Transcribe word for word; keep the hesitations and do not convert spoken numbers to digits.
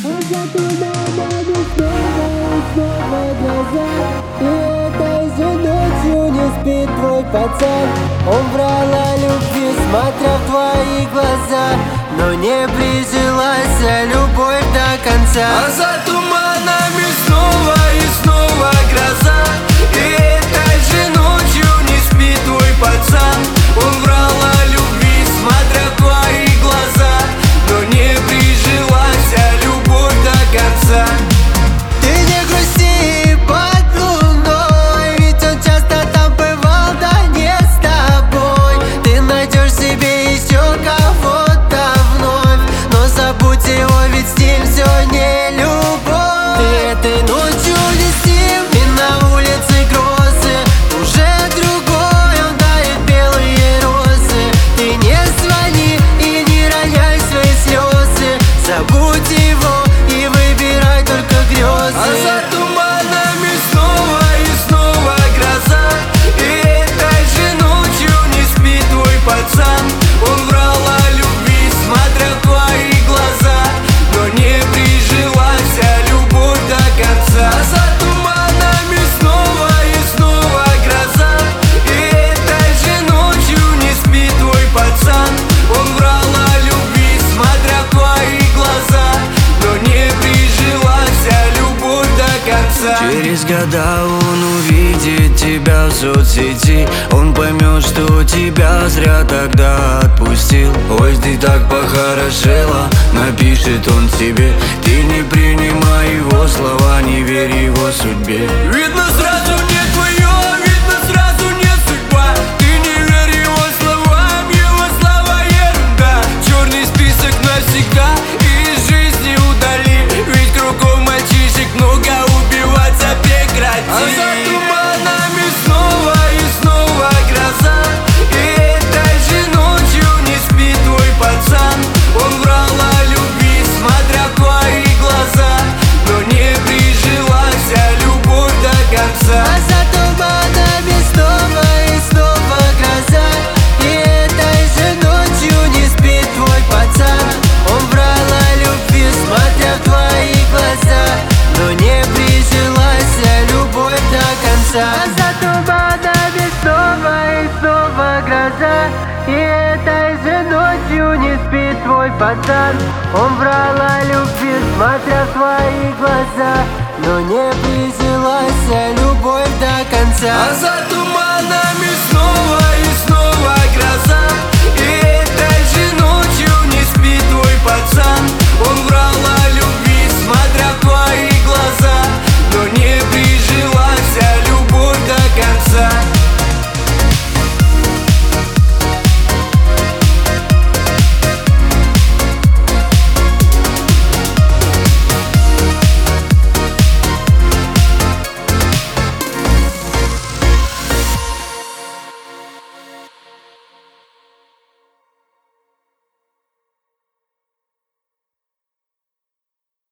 за туманами снова и снова глаза. И этой же ночью не спит твой пацан. Он врал о любви, смотря в твои глаза, но не прижилась любовь до конца. А за туманами снова и снова гроза. И этой же ночью не спит твой пацан. Он врал о любви, смотря в твои глаза, но не прижилась любовь до конца. Ты не грусти под луной, ведь он часто там бывал, да не с тобой. Ты найдешь себе еще кого-то вновь, но забудь его, ведь с ним все не любовь. Ты этой ночью не с ним, и на улице грозы. Уже другой, он дарит белые розы. Ты не звони и не роняй свои слезы. Забудь его и выбирай только грезы. А за туманами снова и снова гроза. И этой же ночью не спит твой пацан. Он врал о любви, смотря в твои глаза, но не прижилась любовь до конца. А за туманами снова и снова гроза. И этой же ночью не спит твой пацан. Он врал о любви, смотря в твои глаза, но не прижилась любовь до конца. Через года он увидит тебя в соцсети. Он поймет, что тебя зря тогда отпустил. Ой, ты так похорошела, напишет он тебе. Ты не принимай его слова, не верь его судьбе. Видно сразу не твое, видно сразу не судьба. Ты не верь его словам, его слова ерунда. Черный список навсегда из жизни удали. Ведь кругом мальчишек много, убиваться прекрати. А за туманами снова и снова гроза. И этой же ночью не спит твой пацан. Он врал о любви, смотря в твои глаза, но не прижилась любовь до конца. А за туманами снова и снова гроза. И этой же ночью не спит твой пацан. Он врал о любви, смотря в твои глаза, но не прижилась любовь до конца. А за туманами снова и снова гроза. И этой же ночью не спит твой пацан. Он врал о любви, смотря в твои глаза, но не прижилась любовь до конца. А за туманами снова и снова гроза.